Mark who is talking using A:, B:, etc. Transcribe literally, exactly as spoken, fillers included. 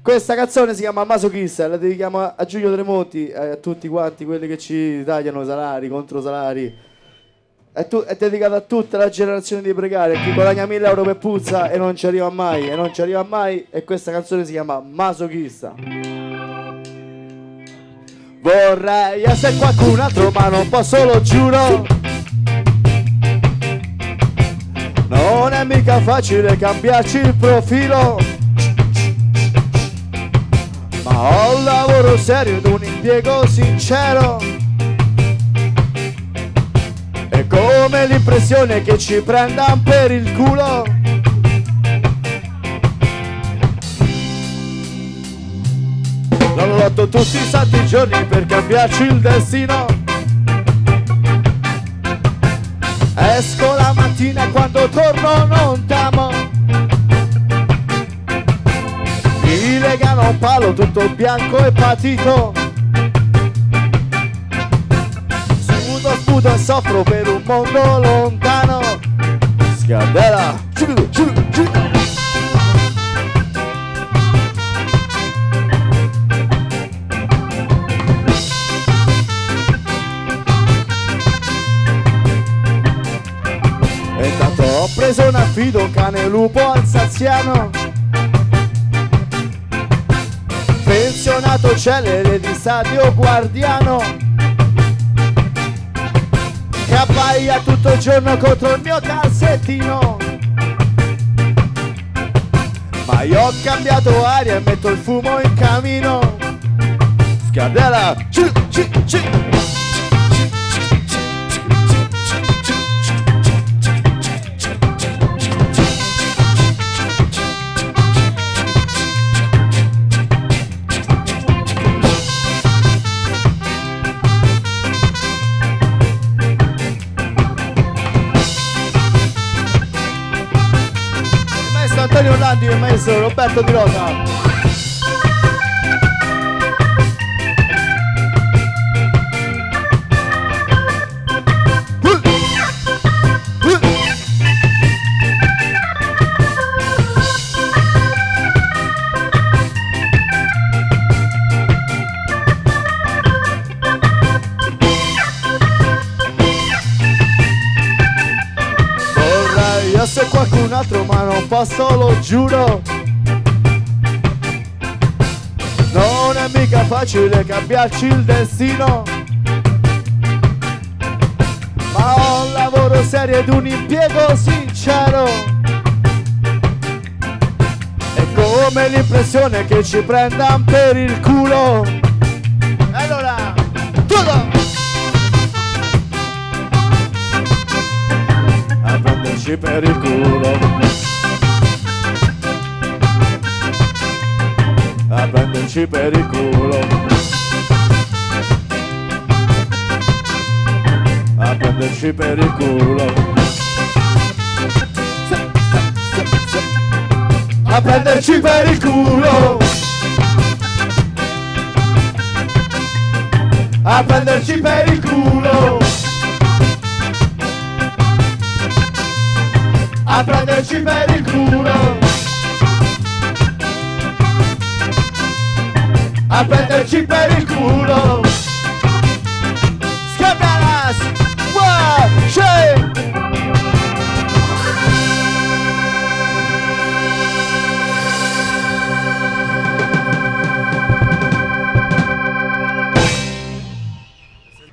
A: Questa canzone si chiama Masochista, la dedichiamo a Giulio Tremonti e a tutti quanti quelli che ci tagliano salari, contro salari. È, tu- è dedicata a tutta la generazione di precari, a chi guadagna mille euro per puzza e non ci arriva mai, e non ci arriva mai, e questa canzone si chiama Masochista. Vorrei essere qualcun altro ma non posso, lo giuro. Non è mica facile cambiarci il profilo, ma ho un lavoro serio ed un impiego sincero. È come l'impressione che ci prendam per il culo. Non lotto tutti i santi giorni per cambiarci il destino. Esco la mattina e quando torno non t'amo. Mi legano a un palo tutto bianco e patito. Sudo, sputo e soffro per un mondo lontano. Scandela, giù, giù, giù. E tanto ho preso un affido, cane lupo alsaziano. Pensionato celere di stadio guardiano, che abbaia tutto il giorno contro il mio calzettino. Ma io ho cambiato aria e metto il fumo in camino. Scandela, ci, ci, ci. Antonio Orlandi e il maestro Roberto Di Rosa. Vorrei essere qualcun altro ma non posso, lo giuro. Non è mica facile cambiarci il destino, ma ho un lavoro serio ed un impiego sincero. È come l'impressione che ci prendam per il culo. Allora, tutto! A prenderci per il culo. A prenderci per il culo. A prenderci per il culo. A prenderci per il culo. A prenderci per il culo. A prenderci per il culo. A prenderci per il culo. Scambialas, one, two.